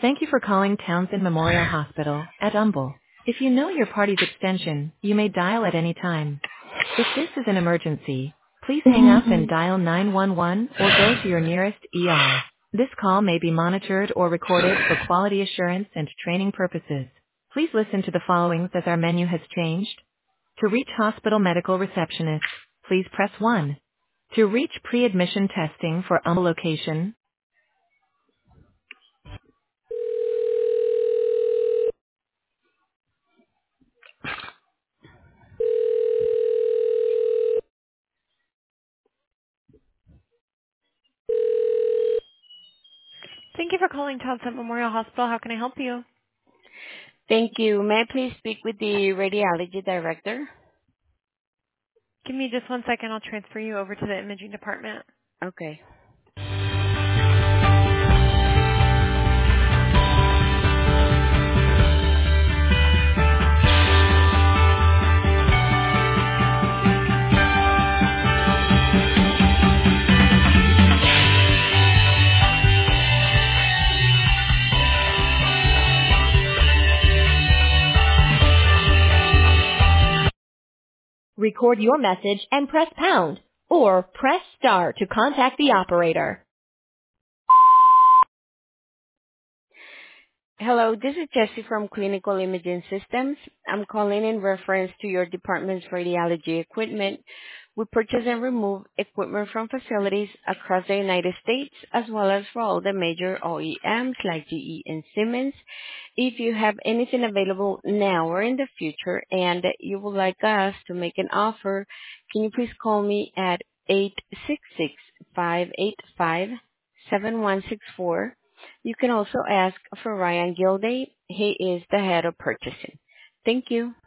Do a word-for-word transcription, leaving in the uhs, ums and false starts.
Thank you for calling Townsend Memorial Hospital at Humble. If you know your party's extension, you may dial at any time. If this is an emergency, please hang up and dial nine one one or go to your nearest E R. This call may be monitored or recorded for quality assurance and training purposes. Please listen to the following as our menu has changed. To reach hospital medical receptionist, please press one. To reach pre-admission testing for Humble location. Thank you for calling Townsend Memorial Hospital. How can I help you? Thank you. May I please speak with the radiology director? Give me just one second. I'll transfer you over to the imaging department. Okay. Record your message and press pound, or press star to contact the operator. Hello, this is Jessie from Clinical Imaging Systems. I'm calling in reference to your department's radiology equipment. We purchase and remove equipment from facilities across the United States, as well as for all the major O E Ms like G E and Siemens. If you have anything available now or in the future and you would like us to make an offer, can you please call me at eight six six, five eight five, seven one six four. You can also ask for Ryan Gilday. He is the head of purchasing. Thank you.